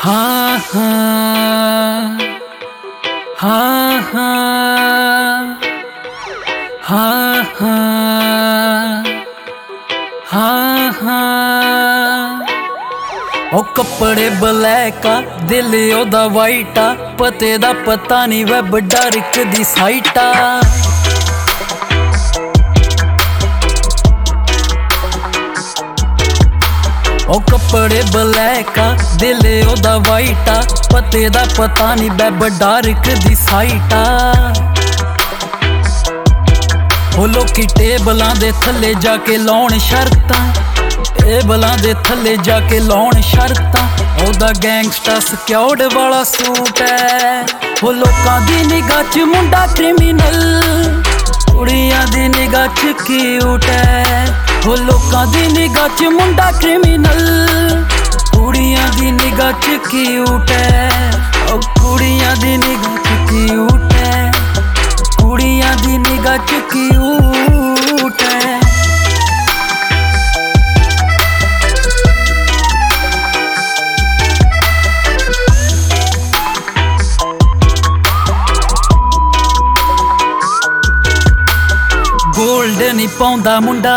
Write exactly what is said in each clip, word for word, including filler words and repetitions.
हाँ हाँ हाँ हाँ हाँ हाँ हाँ हाँ ओ कपड़े ब्लैक आ दिल ओदा वाइट आ पते दा पता नहीं वैब डार्क दी साइट आ ओ कपड़े ब्लैक आ दिल ओदा वाइट आ पते दा पता नहीं वैब डार्क दी साइट आ ओ लोकी टेबलां दे थल्ले जाके लाउण शर्तां टेबलां दे थल्ले जाके लाउण शर्तां ओदा गैंगस्टर सिक्योर्ड वाला सूट है ओ लोकां दी निगाह च मुंडा क्रिमिनल कुड़ियां दी निगाह च क्यूट है ओ लोकां दी निगाह च मुंडा क्रिमिनल कुड़ियां दी निगाह च क्यूट है ओ कुड़ियां दी निगाह च क्यूट है कुड़ियां दी निगाह च क्यूट है गोल्ड नहीं पाउंदा मुंडा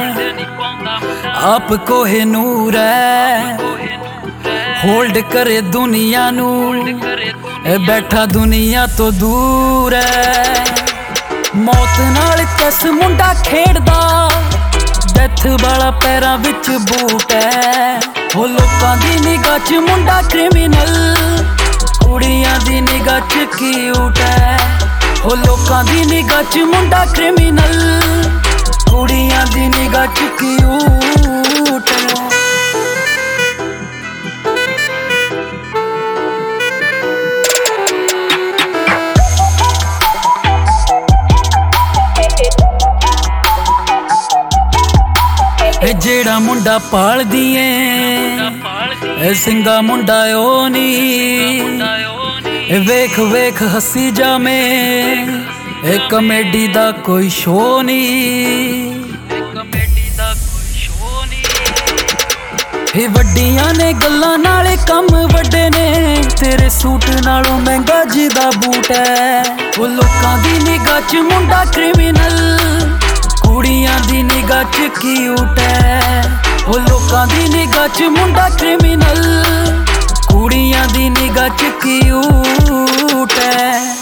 आप कोहे नूर है होल्ड करे दुनिया नू बैठा दुनिया तो दूर है मौत नाल कस मुंडा खेड़दा डेथ वाला पैरां विच बूट है ओ लोकां दी निगाह च मुंडा क्रिमिनल कुड़ियां दी निगाह च क्यूट है ओ लोकां दी निगाह च मुंडा क्रिमिनल कुड़ियां दी निगाह च क्यूट है जेड़ा मुंडा पाल दिए सिंगा मुंडा ओ नी वेख वेख हसी जामे कमेडी दा कोई शो नी वड्डियां ने गल्लां नाले कम वड्डे ने तेरे सूट नालों महंगा जिदा बूट है ओ लोकां दी निगाह च मुंडा क्रिमिनल कुड़ियां दी निगाह च क्यूट है ओ लोकां दी निगाह च मुंडा क्रिमिनल कुड़ियां दी निगाह च क्यूट है।